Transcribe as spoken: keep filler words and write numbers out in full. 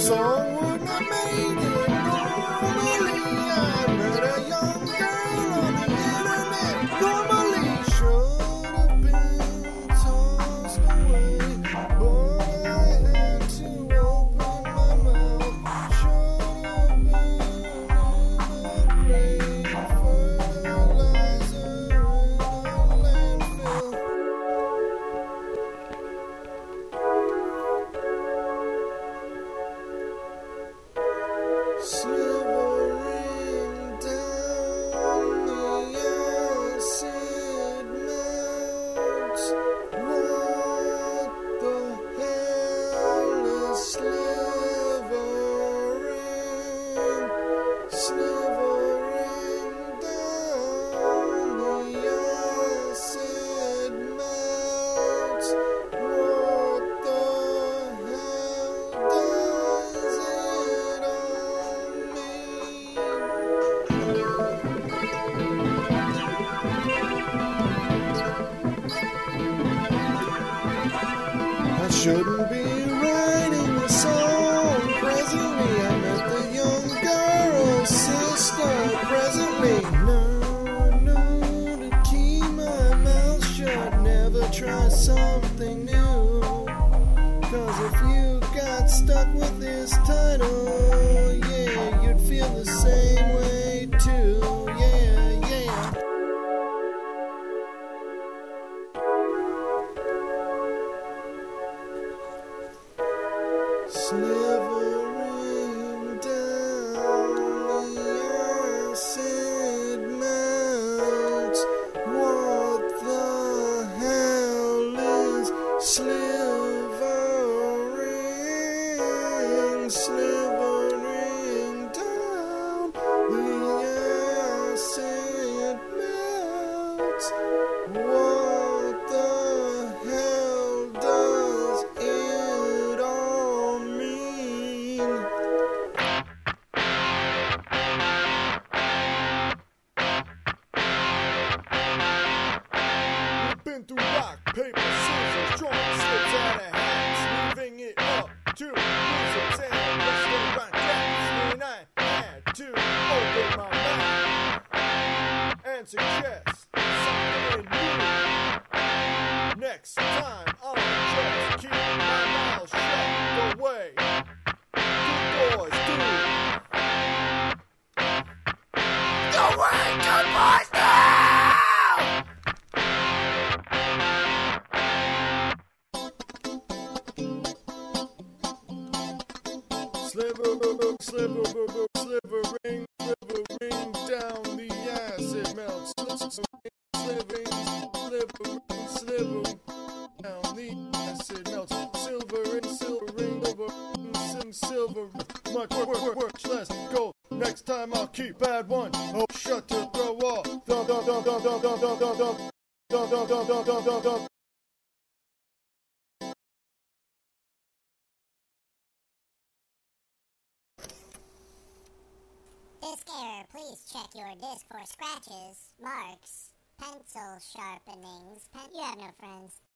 song wouldn't have made it. Normally I met a young girl on the internet. Normally should have been tossed away, but I had to open my mouth. Should have been in a grave, fertilizer in a landfill. Slithering down the acid mounts. What the hell is slithering? Slithering down the acid mounts. What the hell does it all mean? I shouldn't be writing a song. Presently, I met the young girl's sister. Presently, now I know to keep my mouth shut. Never try something new. Cause if you got stuck with this title, yeah, you'd feel the same way too. Yeah, yeah. Slithering down the acid mounts. What the hell is slithering? Slithering down the acid mounts. What the hell does it all mean? We've been through rock, paper, scissors, drawing slips out of hats, leaving it up to musicians and restaurant cats. And I had to open my mouth and suggest something new. Next time I'll just keep my mouth shut the way good boys do. The way good boys do! Sliver, sliver, slivering, slivering down the acid melts. Slivering, slivering, slivering down the acid melts. Silvering, silvering, silvering, silver. Much work, work, work, less gold. Next time I'll keep bad one. Oh, shut to throw off. Dum dum dum dum dum dum dum dum dum dum dum dum dum dum dum dum. Disc error, please check your disc for scratches, marks, pencil sharpenings. Pen- you have no friends.